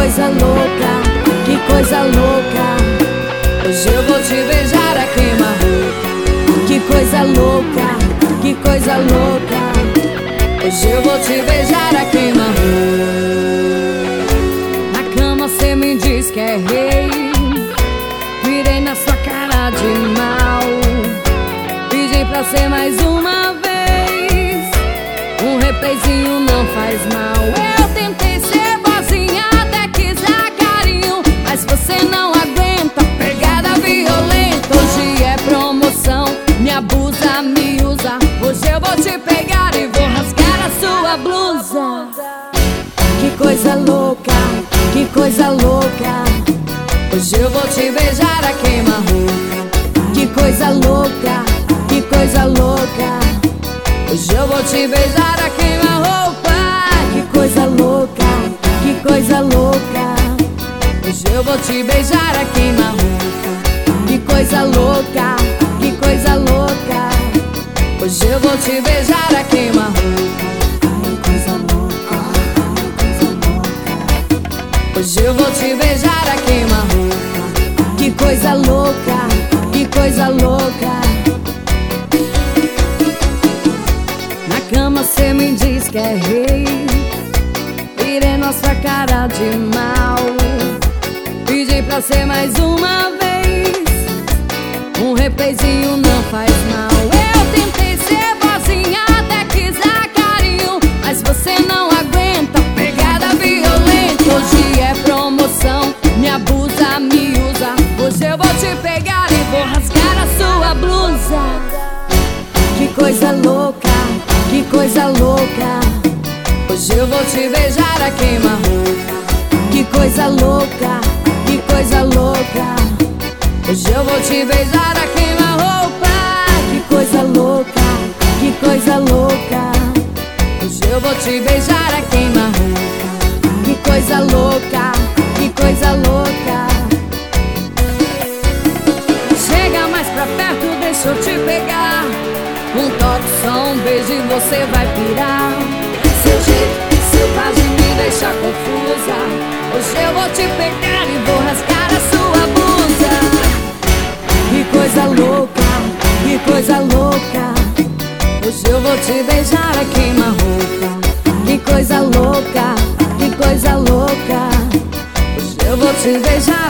coisa louca, que coisa louca. Hoje eu vou te beijar a queima-roupa. Que coisa louca, que coisa louca. Hoje eu vou te beijar a queima-roupa. Na cama cê me diz que é rei, virei na sua cara de mal, pedi pra ser mais uma vez. Um replayzinho não faz mal. Eu tentei ser boazinha, até quis dar carinho, mas você não aguenta pegada violenta. Hoje é promoção, me abusa, me usa. Hoje eu vou te pegar e vou rasgar a sua blusa. Que coisa louca, que coisa louca. Hoje eu vou te beijar a queima-roupa. Que coisa louca, que coisa louca. Hoje eu vou te beijar a queima-roupa. Que coisa louca, que coisa louca. Hoje eu vou te beijar a queima-roupa. Que coisa louca, que coisa louca. Hoje eu vou te beijar a queima-roupa. Hoje eu vou te beijar a queima-roupa. Que coisa louca, que coisa louca. Na cama cê me diz que é rei, virei nossa cara de mal, pedi pra ser mais uma vez. Um replayzinho não faz mal. Eu tentei ser boazinha, até quis dar carinho, mas você não aguenta pegada violenta. Hoje é promoção, me abusa, me usa. Hoje eu vou te pegar e vou rasgar a sua blusa. Que coisa louca, que coisa louca. Hoje eu vou te beijar a queima-roupa. Que coisa louca, que coisa louca. Hoje eu vou te beijar a queima-roupa. Que coisa louca, que coisa louca. Hoje eu vou te beijar a queima-roupa. Que coisa louca, que coisa louca. Chega mais pra perto, deixa eu te pegar. Um toque, só um beijo e você vai pirar. Seu jeito, seu traje me deixa confusa. Hoje eu vou te pegar e vou rasgar a sua blusa. Que coisa louca, que coisa louca. Hoje eu vou te beijar a queima-roupa. Que coisa louca, que coisa louca. Hoje eu vou te beijar